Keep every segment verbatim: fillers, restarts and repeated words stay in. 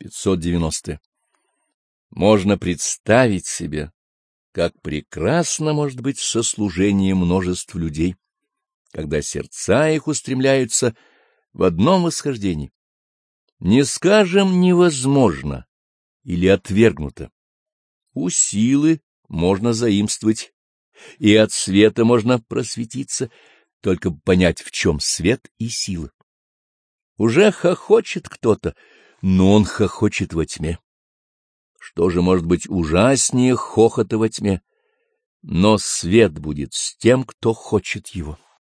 пятьсот девяностое. Можно представить себе, как прекрасно может быть сослужение множеств людей, когда сердца их устремляются в одном восхождении. Не скажем невозможно или отвергнуто. У силы можно заимствовать, и от света можно просветиться, только понять, в чем свет и сила. Уже хохочет кто-то, но он хохочет во тьме. Что же может быть ужаснее хохота во тьме? Но свет будет с тем, кто хочет его.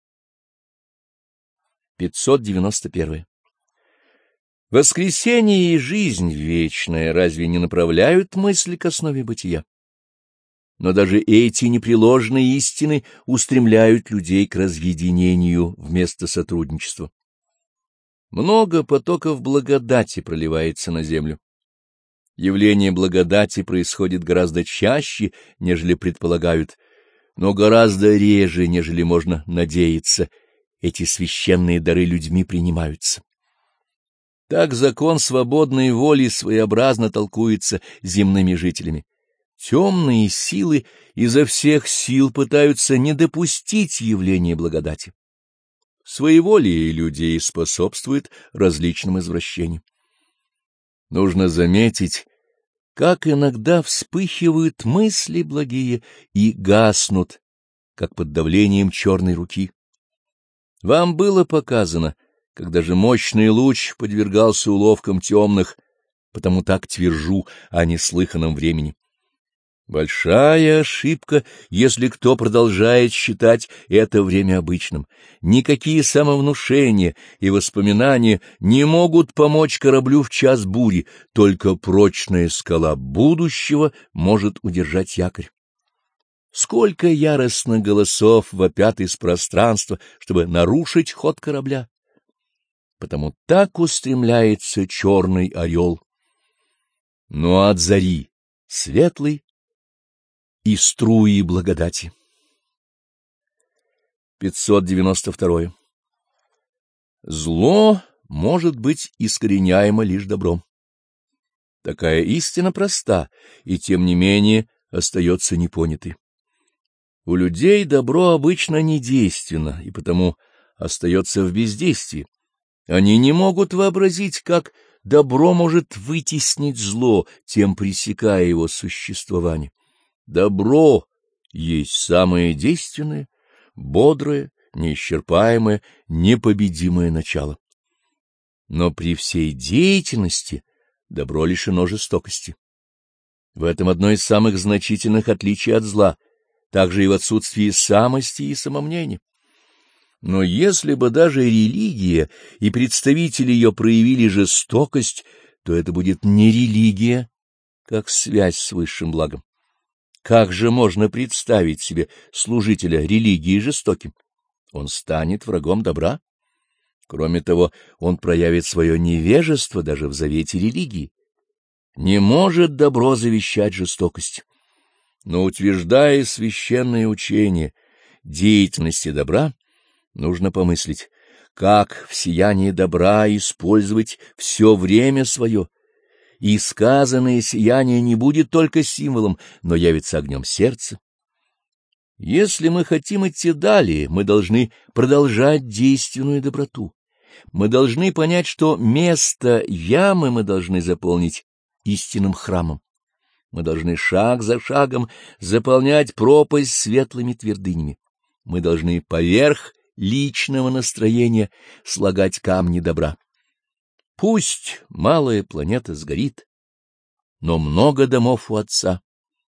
пятьсот девяносто первое. Воскресение и жизнь вечная разве не направляют мысли к основе бытия? Но даже эти непреложные истины устремляют людей к разъединению вместо сотрудничества. Много потоков благодати проливается на землю. Явление благодати происходит гораздо чаще, нежели предполагают, но гораздо реже, нежели можно надеяться, эти священные дары людьми принимаются. Так закон свободной воли своеобразно толкуется земными жителями. Темные силы изо всех сил пытаются не допустить явления благодати. Своеволие людей способствует различным извращениям. Нужно заметить, как иногда вспыхивают мысли благие и гаснут, как под давлением черной руки. Вам было показано, когда же мощный луч подвергался уловкам темных, потому так твержу о неслыханном времени. Большая ошибка, если кто продолжает считать это время обычным. Никакие самовнушения и воспоминания не могут помочь кораблю в час бури, только прочная скала будущего может удержать якорь. Сколько яростных голосов вопят из пространства, чтобы нарушить ход корабля. Потому так устремляется черный орел. Но от зари светлый и струи благодати. пятьсот девяносто второе. Зло может быть искореняемо лишь добром. Такая истина проста, и тем не менее остается непонятой. У людей добро обычно недейственно, и потому остается в бездействии. Они не могут вообразить, как добро может вытеснить зло, тем пресекая его существование. Добро есть самое действенное, бодрое, неисчерпаемое, непобедимое начало. Но при всей деятельности добро лишено жестокости. В этом одно из самых значительных отличий от зла, также и в отсутствии самости и самомнения. Но если бы даже религия и представители ее проявили жестокость, то это будет не религия, как связь с высшим благом. Как же можно представить себе служителя религии жестоким? Он станет врагом добра. Кроме того, он проявит свое невежество даже в завете религии. Не может добро завещать жестокость. Но, утверждая священное учение деятельности добра, нужно помыслить, как в сиянии добра использовать все время свое, и сказанное сияние не будет только символом, но явится огнем сердца. Если мы хотим идти далее, мы должны продолжать действенную доброту. Мы должны понять, что место ямы мы должны заполнить истинным храмом. Мы должны шаг за шагом заполнять пропасть светлыми твердынями. Мы должны поверх личного настроения слагать камни добра. Пусть малая планета сгорит, но много домов у Отца.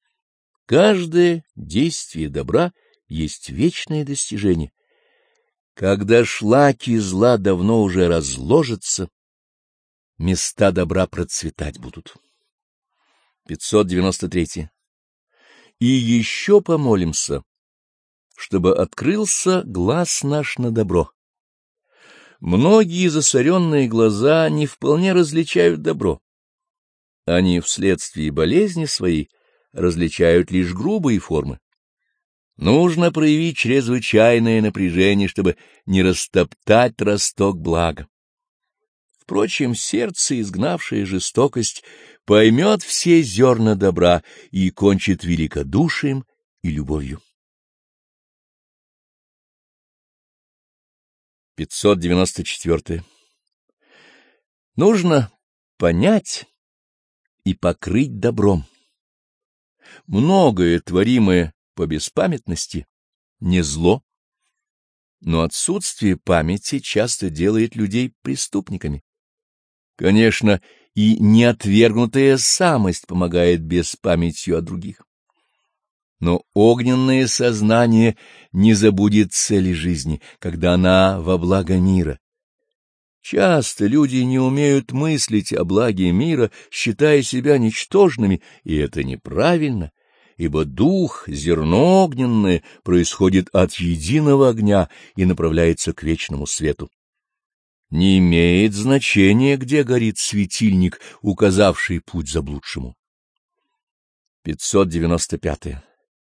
Каждое действие добра есть вечное достижение. Когда шлаки зла давно уже разложатся, места добра процветать будут. пятьсот девяносто третье. И еще помолимся, чтобы открылся глаз наш на добро. Многие засоренные глаза не вполне различают добро. Они вследствие болезни своей различают лишь грубые формы. Нужно проявить чрезвычайное напряжение, чтобы не растоптать росток блага. В Впрочем, сердце, изгнавшее жестокость, поймет все зерна добра и кончит великодушием и любовью. пятьсот девяносто четыре. Нужно понять и покрыть добром. Многое, творимое по беспамятности, не зло, но отсутствие памяти часто делает людей преступниками. Конечно, и неотвергнутая самость помогает беспамятью о других. Но огненное сознание не забудет цели жизни, когда она во благо мира. Часто люди не умеют мыслить о благе мира, считая себя ничтожными, и это неправильно, ибо дух, зерно огненное, происходит от единого огня и направляется к вечному свету. Не имеет значения, где горит светильник, указавший путь заблудшему. пятьсот девяносто пять.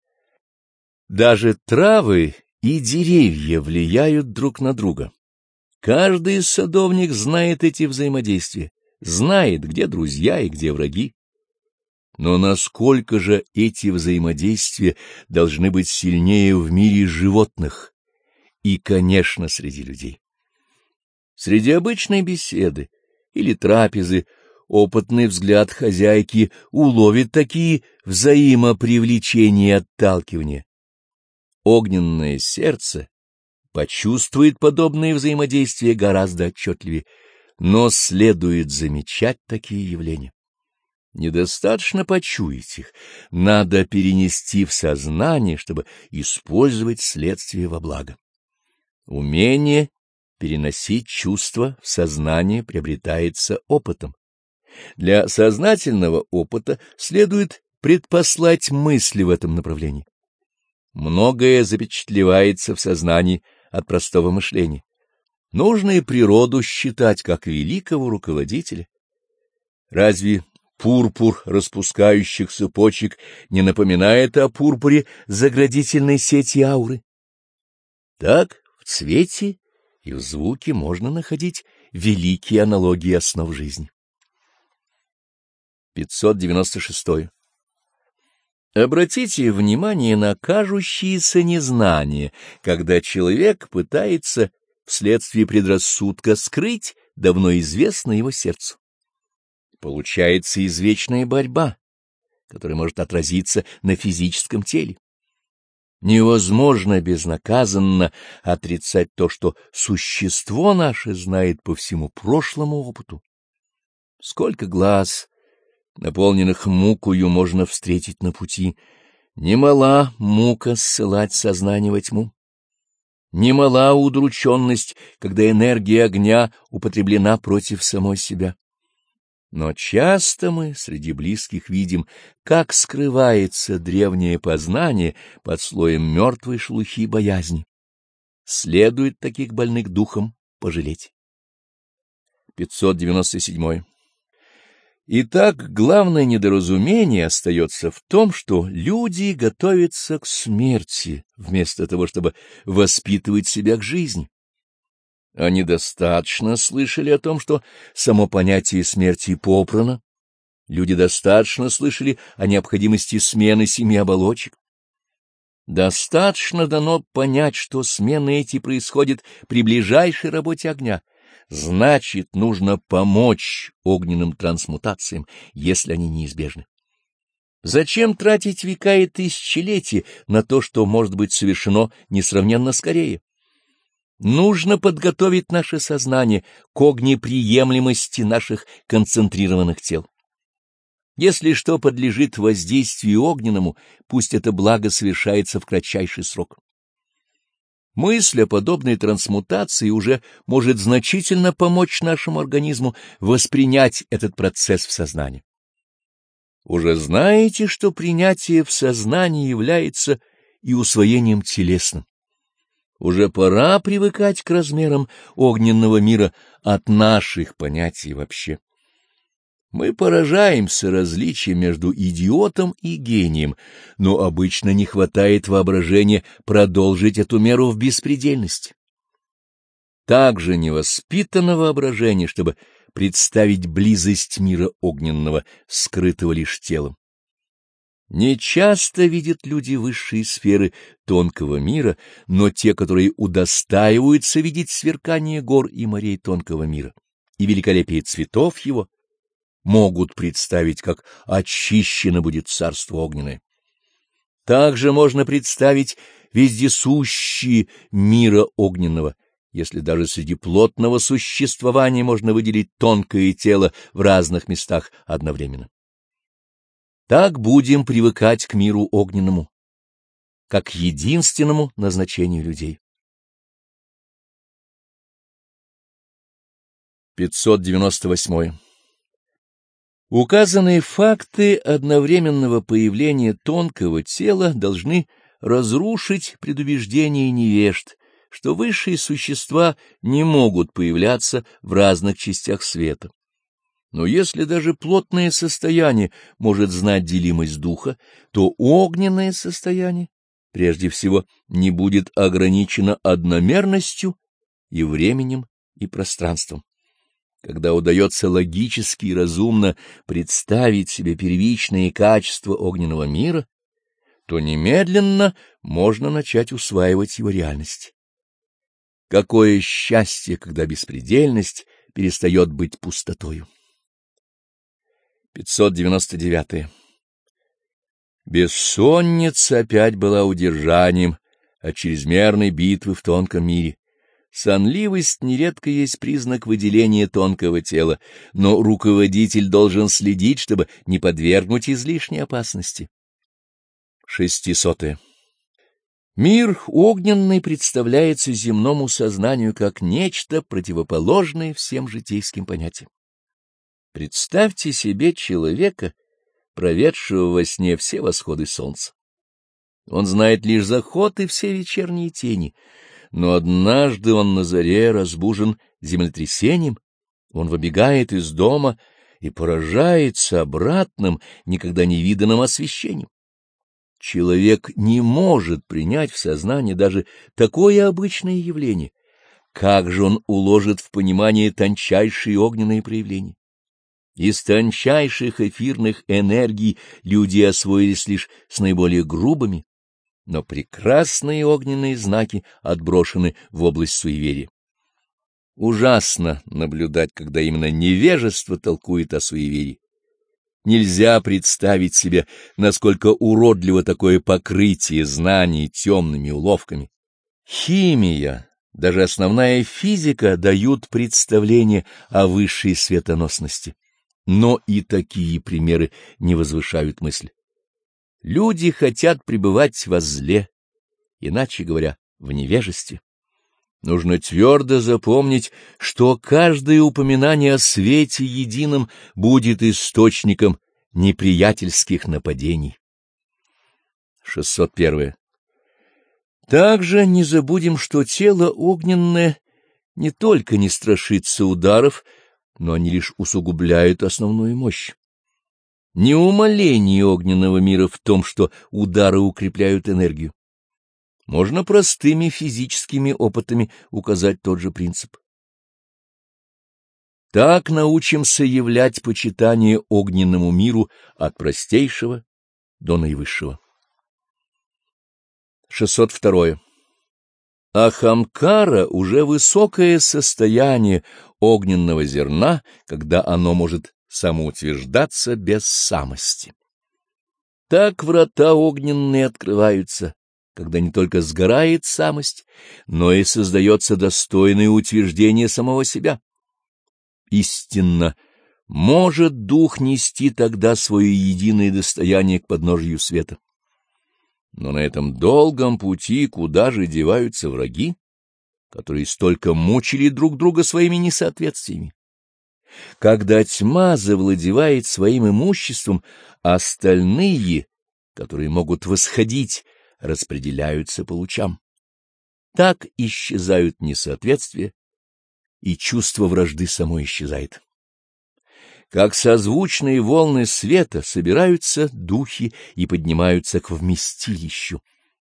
Даже травы и деревья влияют друг на друга. Каждый садовник знает эти взаимодействия, знает, где друзья и где враги. Но насколько же эти взаимодействия должны быть сильнее в мире животных и, конечно, среди людей? Среди обычной беседы или трапезы опытный взгляд хозяйки уловит такие взаимопривлечения и отталкивания. Огненное сердце почувствует подобные взаимодействия гораздо отчетливее, но следует замечать такие явления. Недостаточно почуять их, надо перенести в сознание, чтобы использовать следствие во благо. Умение переносить чувства в сознание приобретается опытом. Для сознательного опыта следует предпослать мысли в этом направлении. Многое запечатлевается в сознании от простого мышления. Нужно и природу считать как великого руководителя. Разве пурпур распускающихся почек не напоминает о пурпуре заградительной сети ауры? Так в цвете и в звуке можно находить великие аналогии основ жизни. пятьсот девяносто шесть. Обратите внимание на кажущееся незнание, когда человек пытается вследствие предрассудка скрыть давно известное его сердцу. Получается извечная борьба, которая может отразиться на физическом теле. Невозможно безнаказанно отрицать то, что существо наше знает по всему прошлому опыту. Сколько глаз, наполненных мукою, можно встретить на пути. Немала мука ссылать сознание во тьму. Немала удрученность, когда энергия огня употреблена против самой себя. Но часто мы среди близких видим, как скрывается древнее познание под слоем мертвой шелухи боязни. Следует таких больных духом пожалеть. пятьсот девяносто семь. Итак, главное недоразумение остается в том, что люди готовятся к смерти, вместо того, чтобы воспитывать себя к жизни. Они достаточно слышали о том, что само понятие смерти попрано. Люди достаточно слышали о необходимости смены семи оболочек. Достаточно дано понять, что смены эти происходят при ближайшей работе огня. Значит, нужно помочь огненным трансмутациям, если они неизбежны. Зачем тратить века и тысячелетия на то, что может быть совершено несравненно скорее? Нужно подготовить наше сознание к огнеприемлемости наших концентрированных тел. Если что подлежит воздействию огненному, пусть это благо совершается в кратчайший срок. Мысль о подобной трансмутации уже может значительно помочь нашему организму воспринять этот процесс в сознании. Уже знаете, что принятие в сознании является и усвоением телесным. Уже пора привыкать к размерам огненного мира от наших понятий вообще. Мы поражаемся различием между идиотом и гением, но обычно не хватает воображения продолжить эту меру в беспредельности. Также не воспитано воображение, чтобы представить близость мира огненного, скрытого лишь телом. Нечасто видят люди высшие сферы тонкого мира, но те, которые удостаиваются видеть сверкание гор и морей тонкого мира и великолепие цветов его, могут представить, как очищено будет царство огненное. Также можно представить вездесущие мира огненного, если даже среди плотного существования можно выделить тонкое тело в разных местах одновременно. Так будем привыкать к миру огненному, как к единственному назначению людей. пятьсот девяносто восьмой. Указанные факты одновременного появления тонкого тела должны разрушить предубеждение невежд, что высшие существа не могут появляться в разных частях света. Но если даже плотное состояние может знать делимость духа, то огненное состояние, прежде всего, не будет ограничено одномерностью и временем, и пространством. Когда удается логически и разумно представить себе первичные качества огненного мира, то немедленно можно начать усваивать его реальность. Какое счастье, когда беспредельность перестает быть пустотою! пятьсот девяносто девятое. Бессонница опять была удержанием от чрезмерной битвы в тонком мире. Сонливость нередко есть признак выделения тонкого тела, но руководитель должен следить, чтобы не подвергнуть излишней опасности. Шестисотое. Мир огненный представляется земному сознанию как нечто противоположное всем житейским понятиям. Представьте себе человека, проведшего во сне все восходы солнца. Он знает лишь заход и все вечерние тени, но однажды он на заре разбужен землетрясением, он выбегает из дома и поражается обратным, никогда не виданным освещением. Человек не может принять в сознание даже такое обычное явление. Как же он уложит в понимание тончайшие огненные проявления? Из тончайших эфирных энергий люди освоились лишь с наиболее грубыми, но прекрасные огненные знаки отброшены в область суеверия. Ужасно наблюдать, когда именно невежество толкует о суеверии. Нельзя представить себе, насколько уродливо такое покрытие знаний темными уловками. Химия, даже основная физика дают представление о высшей светоносности. Но и такие примеры не возвышают мысль. Люди хотят пребывать во зле, иначе говоря, в невежестве. Нужно твердо запомнить, что каждое упоминание о свете едином будет источником неприятельских нападений. шестьсот первое. Также не забудем, что тело огненное не только не страшится ударов, но они лишь усугубляют основную мощь. Не умаление огненного мира в том, что удары укрепляют энергию. Можно простыми физическими опытами указать тот же принцип. Так научимся являть почитание огненному миру от простейшего до наивысшего. шестьсот второе. Ахамкара — уже высокое состояние огненного зерна, когда оно может самоутверждаться без самости. Так врата огненные открываются, когда не только сгорает самость, но и создается достойное утверждение самого себя. Истинно, может дух нести тогда свое единое достояние к подножию света. Но на этом долгом пути куда же деваются враги, которые столько мучили друг друга своими несоответствиями? Когда тьма завладевает своим имуществом, остальные, которые могут восходить, распределяются по лучам. Так исчезают несоответствия, и чувство вражды само исчезает. Как созвучные волны света собираются духи и поднимаются к вместилищу.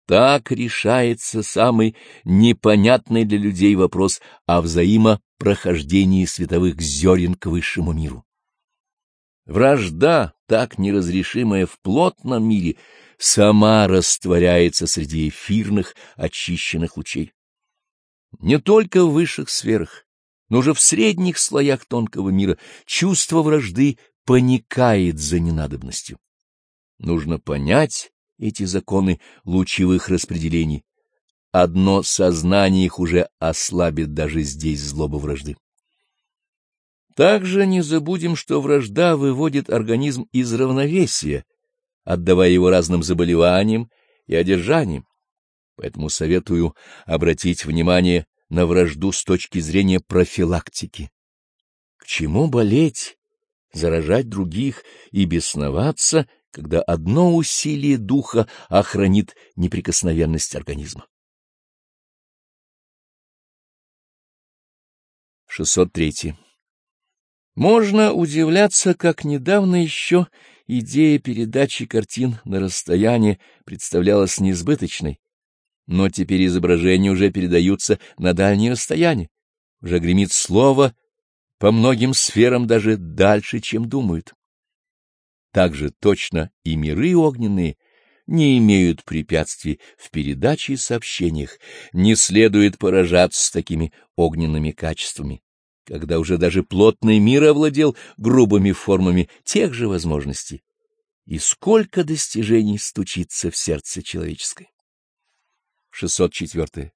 Так решается самый непонятный для людей вопрос о взаимопрохождении световых зерен к высшему миру. Вражда, так неразрешимая в плотном мире, сама растворяется среди эфирных очищенных лучей. Не только в высших сферах, но же в средних слоях тонкого мира чувство вражды паникает за ненадобностью. Нужно понять эти законы лучевых распределений. Одно сознание их уже ослабит даже здесь злоба вражды. Также не забудем, что вражда выводит организм из равновесия, отдавая его разным заболеваниям и одержаниям. Поэтому советую обратить внимание на вражду с точки зрения профилактики. К чему болеть, заражать других и бесноваться, когда одно усилие духа охранит неприкосновенность организма? шестьсот три. Можно удивляться, как недавно еще идея передачи картин на расстояние представлялась несбыточной, но теперь изображения уже передаются на дальние расстояния, уже гремит слово по многим сферам даже дальше, чем думают. Так же точно и миры огненные не имеют препятствий в передаче и сообщениях, не следует поражаться такими огненными качествами, когда уже даже плотный мир овладел грубыми формами тех же возможностей. И сколько достижений стучится в сердце человеческое. шестьсот четыре.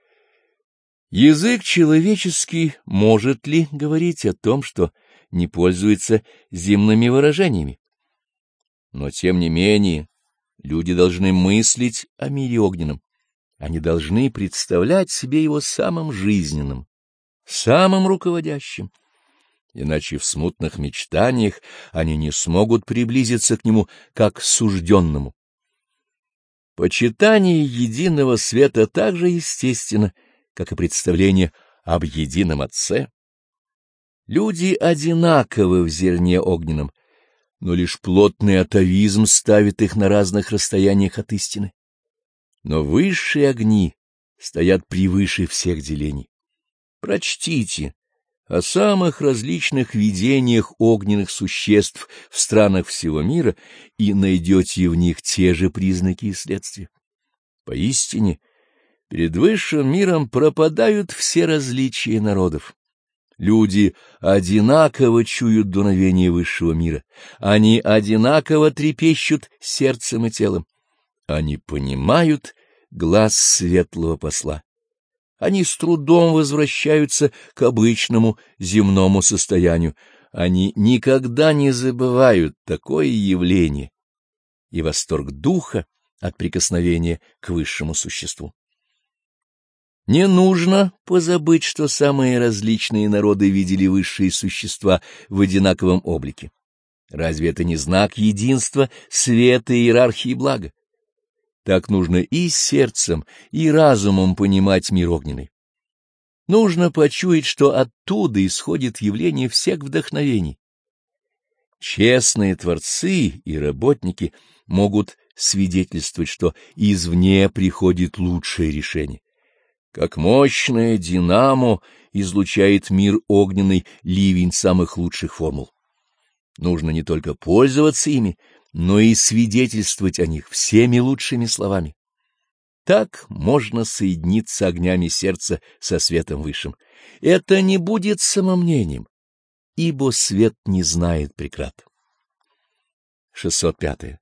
Язык человеческий может ли говорить о том, что не пользуется земными выражениями? Но, тем не менее, люди должны мыслить о мире огненном. Они должны представлять себе его самым жизненным, самым руководящим. Иначе в смутных мечтаниях они не смогут приблизиться к нему как к сужденному. Почитание единого света так же естественно, как и представление об едином Отце. Люди одинаковы в зерне огненном, но лишь плотный атовизм ставит их на разных расстояниях от истины. Но высшие огни стоят превыше всех делений. Прочтите о самых различных видениях огненных существ в странах всего мира и найдете в них те же признаки и следствия. Поистине, перед высшим миром пропадают все различия народов. Люди одинаково чуют дуновение высшего мира, они одинаково трепещут сердцем и телом, они понимают глас светлого посла. Они с трудом возвращаются к обычному земному состоянию. Они никогда не забывают такое явление и восторг духа от прикосновения к высшему существу. Не нужно позабыть, что самые различные народы видели высшие существа в одинаковом облике. Разве это не знак единства, света, иерархии и блага? Так нужно и сердцем, и разумом понимать мир огненный. Нужно почуять, что оттуда исходит явление всех вдохновений. Честные творцы и работники могут свидетельствовать, что извне приходит лучшее решение. Как мощное динамо излучает мир огненный ливень самых лучших формул. Нужно не только пользоваться ими, но и свидетельствовать о них всеми лучшими словами. Так можно соединиться огнями сердца со светом высшим. Это не будет самомнением, ибо свет не знает преград. шестьсот пять.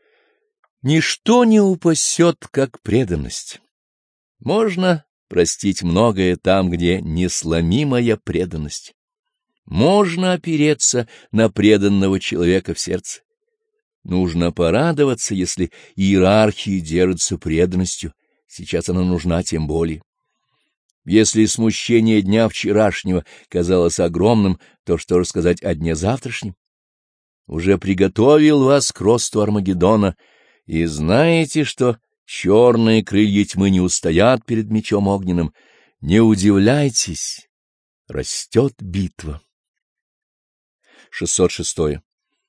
Ничто не упасет, как преданность. Можно простить многое там, где несломимая преданность. Можно опереться на преданного человека в сердце. Нужно порадоваться, если иерархия держится преданностью, сейчас она нужна тем более. Если смущение дня вчерашнего казалось огромным, то что же сказать о дне завтрашнем? Уже приготовил вас к росту Армагеддона, и знаете, что черные крылья тьмы не устоят перед мечом огненным. Не удивляйтесь, растет битва. шестьсот шесть.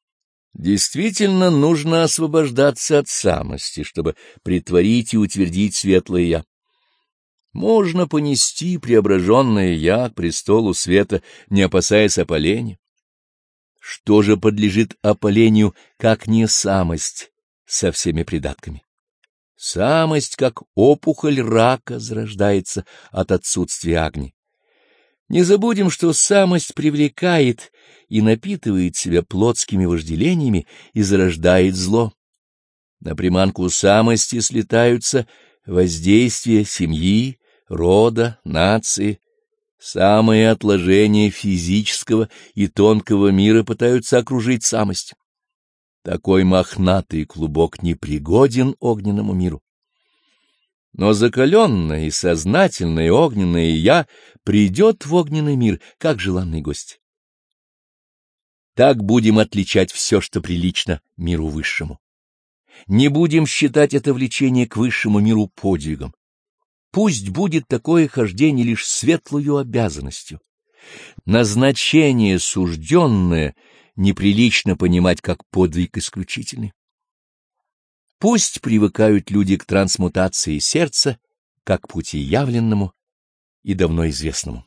Действительно, нужно освобождаться от самости, чтобы претворить и утвердить светлое «я». Можно понести преображенное «я» к престолу света, не опасаясь опаления. Что же подлежит опалению, как не самость со всеми придатками? Самость, как опухоль рака, зарождается от отсутствия огня. Не забудем, что самость привлекает и напитывает себя плотскими вожделениями и зарождает зло. На приманку самости слетаются воздействия семьи, рода, нации. Самые отложения физического и тонкого мира пытаются окружить самость. Такой мохнатый клубок непригоден огненному миру. Но закаленное и сознательное огненное «я» придет в огненный мир, как желанный гость. Так будем отличать все, что прилично миру высшему. Не будем считать это влечение к высшему миру подвигом. Пусть будет такое хождение лишь светлую обязанностью. Назначение сужденное неприлично понимать как подвиг исключительный. Пусть привыкают люди к трансмутации сердца, как к пути явленному и давно известному.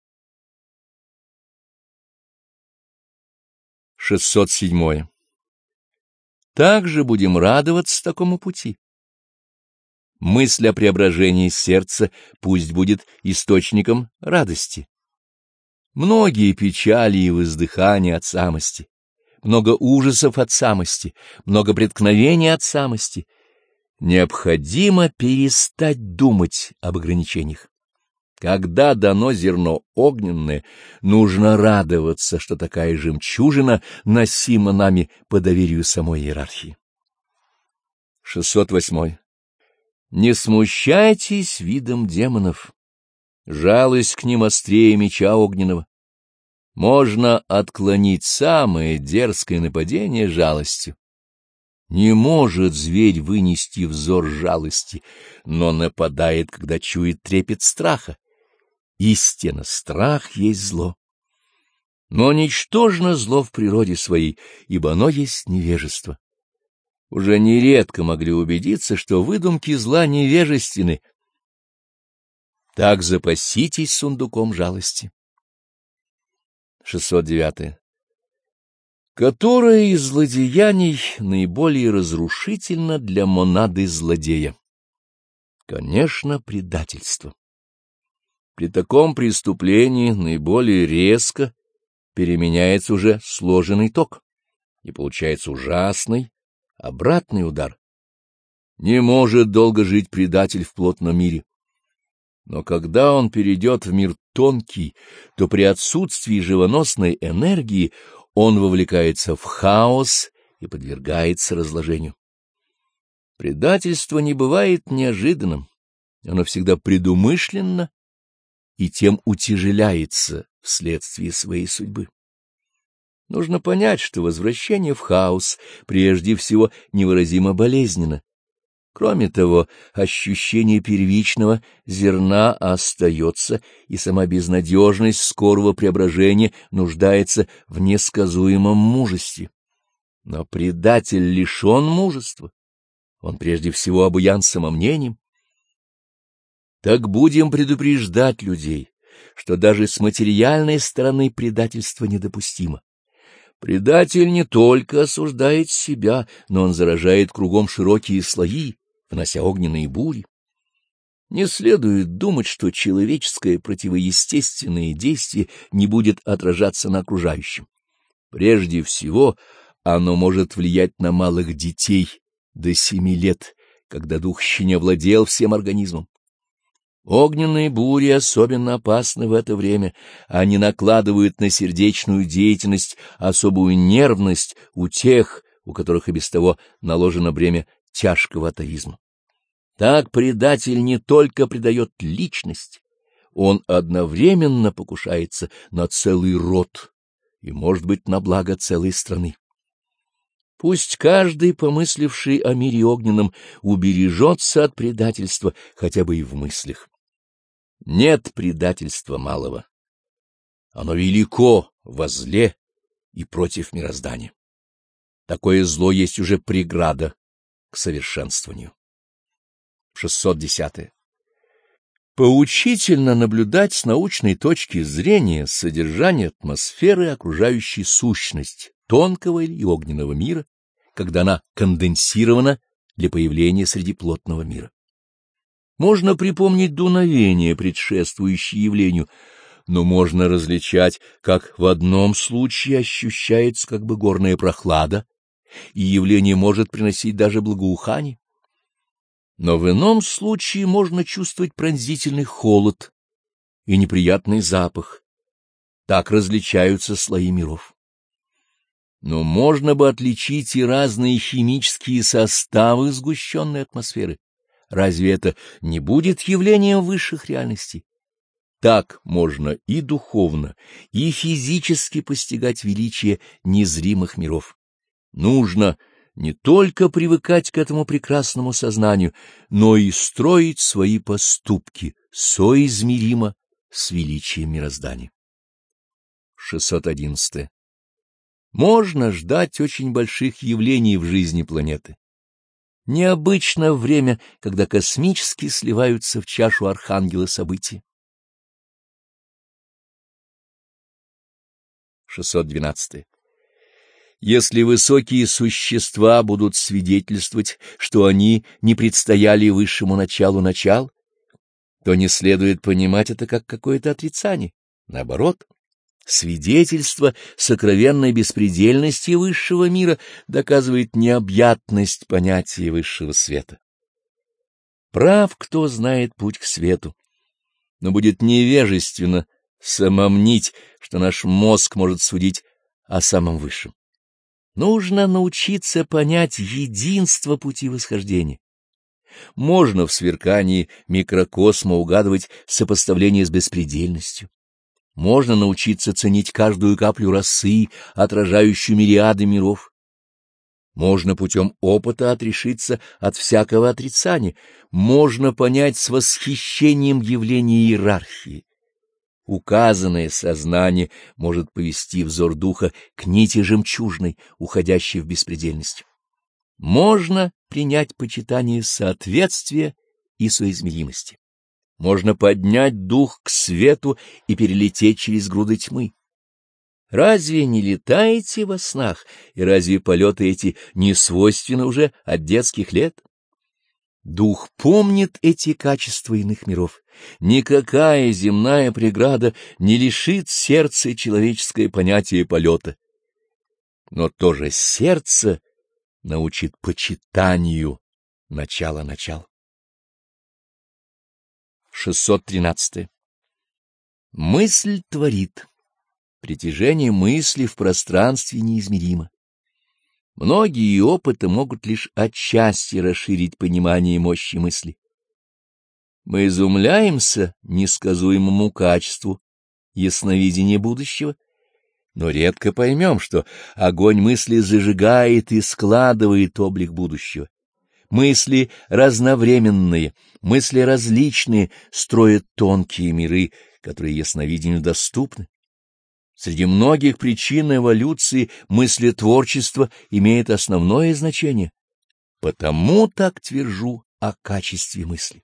шестьсот седьмое. Также будем радоваться такому пути. Мысль о преображении сердца пусть будет источником радости. Многие печали и воздыхания от самости, много ужасов от самости, много преткновений от самости. Необходимо перестать думать об ограничениях. Когда дано зерно огненное, нужно радоваться, что такая жемчужина носима нами по доверию самой иерархии. шестьсот восьмое. Не смущайтесь видом демонов. Жалость к ним острее меча огненного. Можно отклонить самое дерзкое нападение жалостью. Не может зверь вынести взор жалости, но нападает, когда чует трепет страха. Истинно, страх есть зло. Но ничтожно зло в природе своей, ибо оно есть невежество. Уже нередко могли убедиться, что выдумки зла невежественны. Так запаситесь сундуком жалости. шестьсот девятое. Которое из злодеяний наиболее разрушительно для монады злодея? Конечно, предательство. При таком преступлении наиболее резко переменяется уже сложенный ток, и получается ужасный обратный удар. Не может долго жить предатель в плотном мире. Но когда он перейдет в мир тонкий, то при отсутствии живоносной энергии он вовлекается в хаос и подвергается разложению. Предательство не бывает неожиданным, оно всегда предумышленно и тем утяжеляется вследствие своей судьбы. Нужно понять, что возвращение в хаос прежде всего невыразимо болезненно. Кроме того, ощущение первичного зерна остается, и сама безнадежность скорого преображения нуждается в несказуемом мужестве. Но предатель лишен мужества, он прежде всего обуян самомнением. Так будем предупреждать людей, что даже с материальной стороны предательство недопустимо. Предатель не только осуждает себя, но он заражает кругом широкие слои, внося огненные бури. Не следует думать, что человеческое противоестественное действие не будет отражаться на окружающем. Прежде всего, оно может влиять на малых детей до семи лет, когда дух еще не овладел всем организмом. Огненные бури особенно опасны в это время, они накладывают на сердечную деятельность особую нервность у тех, у которых и без того наложено бремя тяжкого атеизма. Так предатель не только предает личность, он одновременно покушается на целый род и, может быть, на благо целой страны. Пусть каждый, помысливший о мире огненном, убережется от предательства хотя бы и в мыслях. Нет предательства малого. Оно велико во зле и против мироздания. Такое зло есть уже преграда к совершенствованию. шестьсот десятое. Поучительно наблюдать с научной точки зрения содержание атмосферы, окружающей сущность тонкого и огненного мира, когда она конденсирована для появления среди плотного мира. Можно припомнить дуновение, предшествующее явлению, но можно различать, как в одном случае ощущается как бы горная прохлада, и явление может приносить даже благоухание. Но в ином случае можно чувствовать пронзительный холод и неприятный запах. Так различаются слои миров. Но можно бы отличить и разные химические составы сгущенной атмосферы. Разве это не будет явлением высших реальностей? Так можно и духовно, и физически постигать величие незримых миров. Нужно не только привыкать к этому прекрасному сознанию, но и строить свои поступки соизмеримо с величием мироздания. шестьсот одиннадцатое. Можно ждать очень больших явлений в жизни планеты. Необычно время, когда космически сливаются в чашу архангела события. шестьсот двенадцатое. Если высокие существа будут свидетельствовать, что они не предстояли высшему началу начал, то не следует понимать это как какое-то отрицание. Наоборот, свидетельство сокровенной беспредельности высшего мира доказывает необъятность понятия высшего света. Прав, кто знает путь к свету, но будет невежественно самомнить, что наш мозг может судить о самом высшем. Нужно научиться понять единство пути восхождения. Можно в сверкании микрокосма угадывать сопоставление с беспредельностью. Можно научиться ценить каждую каплю росы, отражающую мириады миров. Можно путем опыта отрешиться от всякого отрицания. Можно понять с восхищением явление иерархии. Указанное сознание может повести взор духа к нити жемчужной, уходящей в беспредельность. Можно принять почитание соответствия и соизмеримости. Можно поднять дух к свету и перелететь через груды тьмы. Разве не летаете во снах, и разве полеты эти не свойственны уже от детских лет? Дух помнит эти качества иных миров. Никакая земная преграда не лишит сердца человеческое понятие полета. Но тоже сердце научит почитанию начала начал. шестьсот тринадцатое. Мысль творит. Притяжение мысли в пространстве неизмеримо. Многие опыты могут лишь отчасти расширить понимание мощи мысли. Мы изумляемся несказуемому качеству ясновидения будущего, но редко поймем, что огонь мысли зажигает и складывает облик будущего. Мысли разновременные, мысли различные строят тонкие миры, которые ясновидению доступны. Среди многих причин эволюции мыслетворчество имеет основное значение. Потому так твержу о качестве мысли.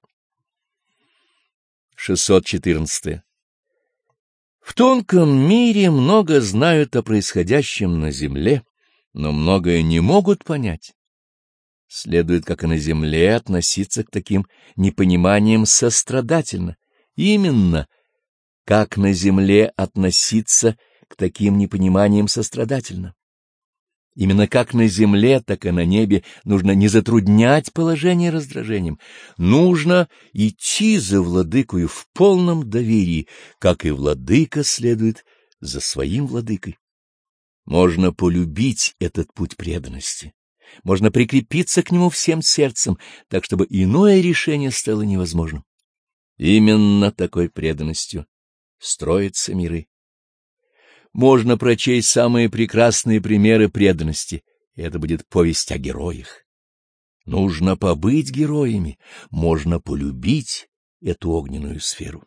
шестьсот четырнадцатое. В тонком мире много знают о происходящем на земле, но многое не могут понять. Следует, как и на земле, относиться к таким непониманиям сострадательно. Именно как на земле относиться к таким непониманиям сострадательно. Именно как на земле, так и на небе нужно не затруднять положение раздражением. Нужно идти за владыкою в полном доверии, как и владыка следует за своим владыкой. Можно полюбить этот путь преданности. Можно прикрепиться к нему всем сердцем, так чтобы иное решение стало невозможным. Именно такой преданностью строятся миры. Можно прочесть самые прекрасные примеры преданности, и это будет повесть о героях. Нужно побыть героями, можно полюбить эту огненную сферу.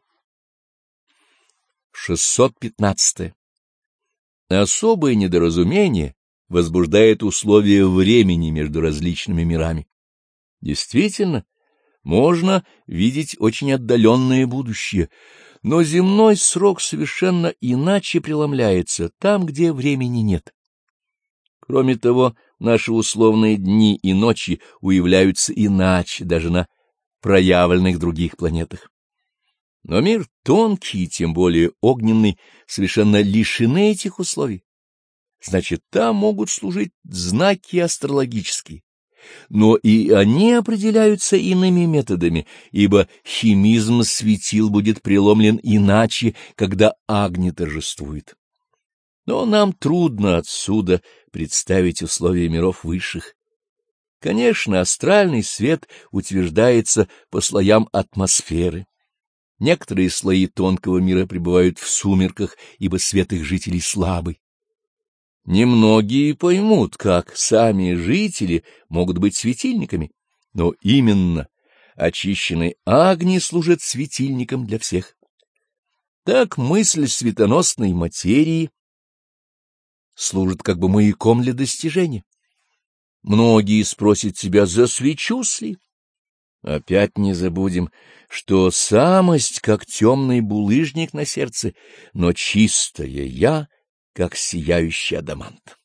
шестьсот пятнадцатое. Особое недоразумение возбуждает условия времени между различными мирами. Действительно, можно видеть очень отдаленное будущее, но земной срок совершенно иначе преломляется там, где времени нет. Кроме того, наши условные дни и ночи уявляются иначе даже на проявленных других планетах. Но мир тонкий, тем более огненный, совершенно лишены этих условий. Значит, там могут служить знаки астрологические. Но и они определяются иными методами, ибо химизм светил будет преломлен иначе, когда Агни торжествует. Но нам трудно отсюда представить условия миров высших. Конечно, астральный свет утверждается по слоям атмосферы. Некоторые слои тонкого мира пребывают в сумерках, ибо свет их жителей слабый. Немногие поймут, как сами жители могут быть светильниками, но именно очищенный Агни служит светильником для всех. Так мысль светоносной материи служит как бы маяком для достижения. Многие спросят себя, засвечусь ли? Опять не забудем, что самость, как темный булыжник на сердце, но чистое я, как сияющий адамант.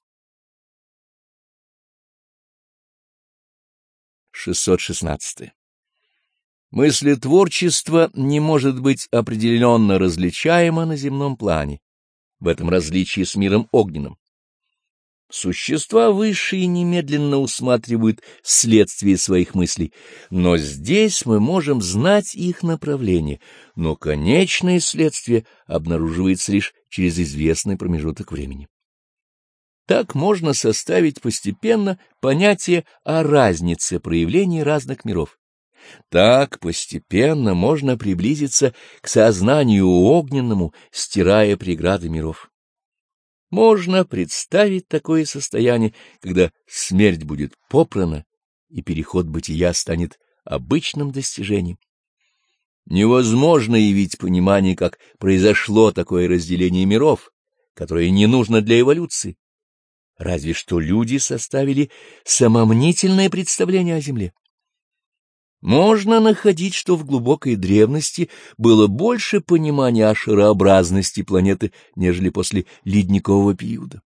шестьсот шестнадцать. Мыслетворчество не может быть определенно различаемо на земном плане, в этом различии с миром огненным. Существа высшие немедленно усматривают следствие своих мыслей, но здесь мы можем знать их направление, но конечное следствие обнаруживается лишь через известный промежуток времени. Так можно составить постепенно понятие о разнице проявлений разных миров. Так постепенно можно приблизиться к сознанию огненному, стирая преграды миров. Можно представить такое состояние, когда смерть будет попрана, и переход бытия станет обычным достижением. Невозможно явить понимание, как произошло такое разделение миров, которое не нужно для эволюции. Разве что люди составили самомнительное представление о Земле. Можно находить, что в глубокой древности было больше понимания о шарообразности планеты, нежели после ледникового периода.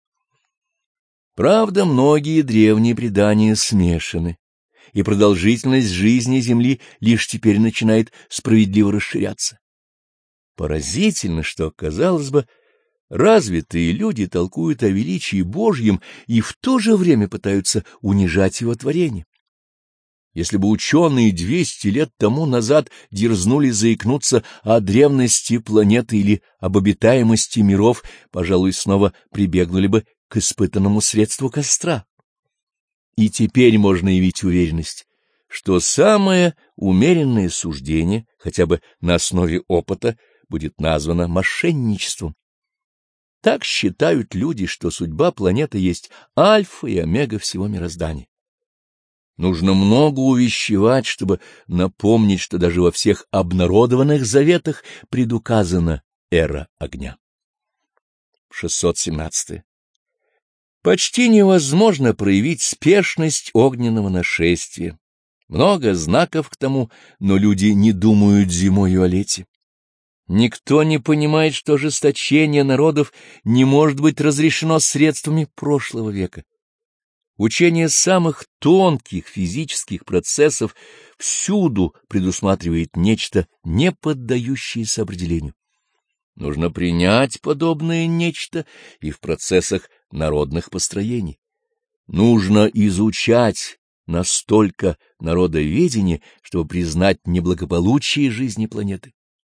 Правда, многие древние предания смешаны, и продолжительность жизни Земли лишь теперь начинает справедливо расширяться. Поразительно, что, казалось бы, развитые люди толкуют о величии Божьем и в то же время пытаются унижать его творение. Если бы ученые двести лет тому назад дерзнули заикнуться о древности планеты или об обитаемости миров, пожалуй, снова прибегнули бы к испытанному средству костра. И теперь можно явить уверенность, что самое умеренное суждение, хотя бы на основе опыта, будет названо мошенничеством. Так считают люди, что судьба планеты есть альфа и омега всего мироздания. Нужно много увещевать, чтобы напомнить, что даже во всех обнародованных заветах предуказана эра огня. шестьсот семнадцать. Почти невозможно проявить спешность огненного нашествия. Много знаков к тому, но люди не думают зимою о лете. Никто не понимает, что ожесточение народов не может быть разрешено средствами прошлого века. Учение самых тонких физических процессов всюду предусматривает нечто, не поддающееся определению. Нужно принять подобное нечто и в процессах народных построений. Нужно изучать настолько народоведение, чтобы признать неблагополучие жизни планеты.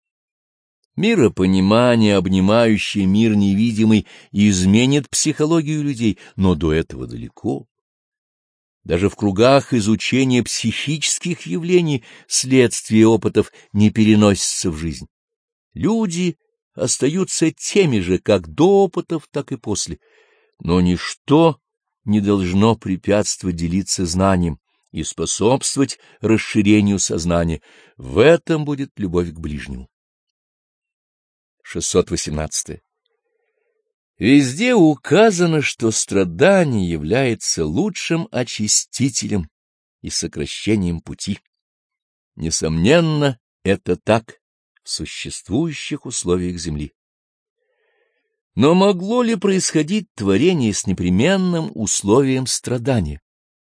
Миропонимание, обнимающее мир невидимый, изменит психологию людей, но до этого далеко. Даже в кругах изучения психических явлений следствие опытов не переносится в жизнь. Люди остаются теми же, как до опытов, так и после. Но ничто не должно препятствовать делиться знанием и способствовать расширению сознания. В этом будет любовь к ближнему. шестьсот восемнадцать. Везде указано, что страдание является лучшим очистителем и сокращением пути. Несомненно, это так в существующих условиях Земли. Но могло ли происходить творение с непременным условием страдания?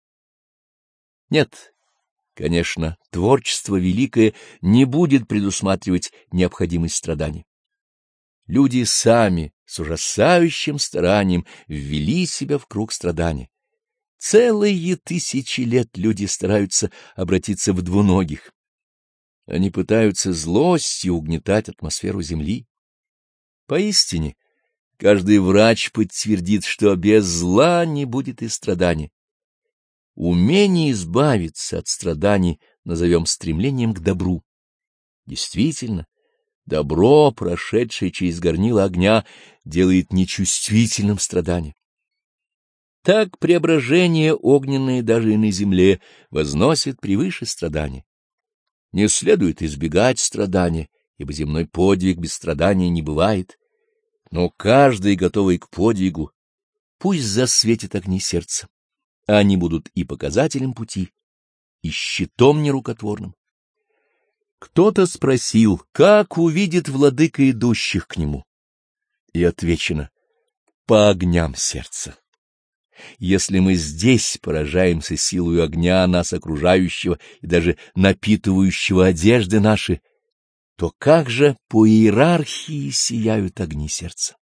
Нет, конечно, творчество великое не будет предусматривать необходимость страданий. Люди сами с ужасающим старанием ввели себя в круг страданий. Целые тысячи лет люди стараются обратиться в двуногих. Они пытаются злостью угнетать атмосферу Земли. Поистине, каждый врач подтвердит, что без зла не будет и страданий. Умение избавиться от страданий назовем стремлением к добру. Действительно, добро, прошедшее через горнило огня, делает нечувствительным страдание. Так преображение огненное даже и на земле возносит превыше страдания. Не следует избегать страдания, ибо земной подвиг без страдания не бывает. Но каждый, готовый к подвигу, пусть засветит огни сердца. Они будут и показателем пути, и щитом нерукотворным. Кто-то спросил, как увидит владыка идущих к нему? И отвечено: по огням сердца. Если мы здесь поражаемся силой огня нас окружающего и даже напитывающего одежды наши, то как же по иерархии сияют огни сердца?